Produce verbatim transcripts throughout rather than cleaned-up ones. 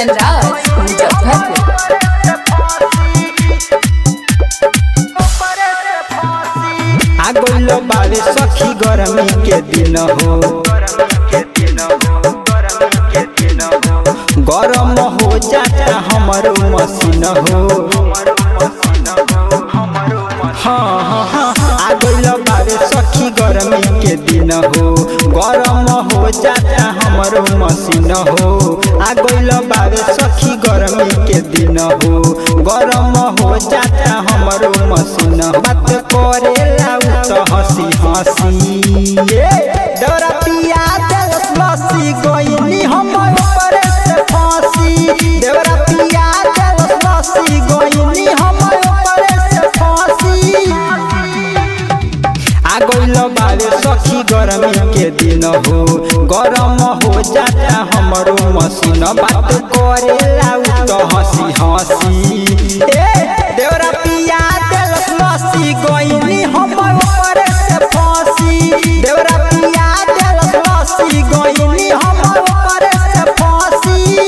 कंचन राज मुजफ्फरपुर। आगोलो बावे सखी गरमी के दिन हो, गरम हो जाता हमारो मसीन हो। हाँ हाँ हाँ आगोलो बावे सखी गरमी के दिन हो, गरम हो जाता हमारो मसीन हो। आगोलो बावे सखी गरमी के दिन हो, गरम हो जाता हमारो मसीन। बात करेला तो हंसी हंसी डरा पिया देलस लस्सी गइनी हम ऊपर से फांसी। देवरा पिया देलस लस्सी गइनी हम ऊपर से फांसी। आ गइल बावे सखी गरमी के दिन हो, गरम हो जाता हमरो मसीन। बात करेला तो हंसी हंसी देवरा पिया देलस लस्सी गइनी हम ऊपर से फांसी। देवरा पिया देलस लस्सी गइनी हम ऊपर से फांसी।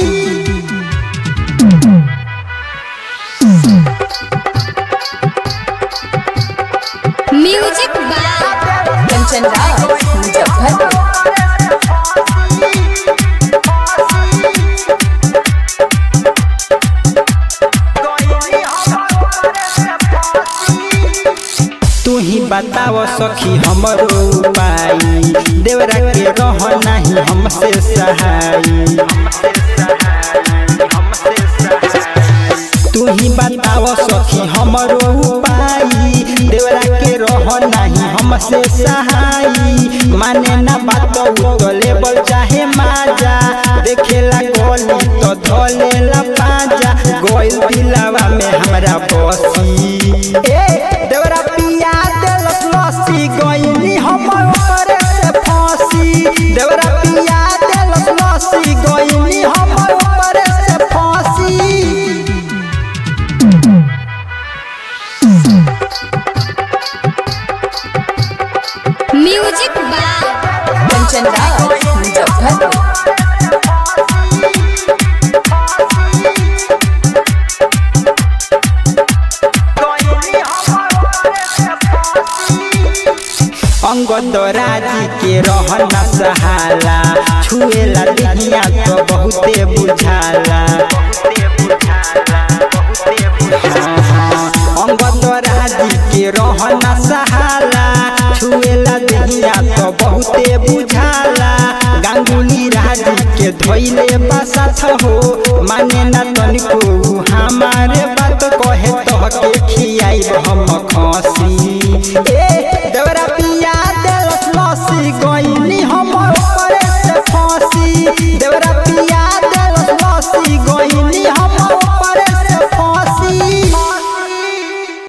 Music by Kanchan Raj Muzaffarpur. तू ही बताओ सखी हमरो उपाय, देवरा के रह नहीं हमसे सहाय। तू ही बताओ सखी हमरो उपाय, देवरा के रह नहीं हमसे सहाय। माने ना बात तो लेबल चाहे माजा, देखेला गोली तो धोलेला पाजा। गोइल दिलावा में हमरा बसी देवरा पिया देलस लस्सी गइनी हम ऊपर से फांसी। देवरा पिया देलस लस्सी गइनी हम ऊपर से फांसी। Music by Kanchan Raj Muzaffarpur. अंगद राजी के रहना सहाला, छुएला दिहिया तो बहुते बुझाला। अंगद राजी के रहना सहाला, छुएला दिहिया तो बहुते बुझाला। गांगुली राजी के धोइले बसाथ हो, माने ना तनिको हमारे बात कहे तो के खियाई हम खसी।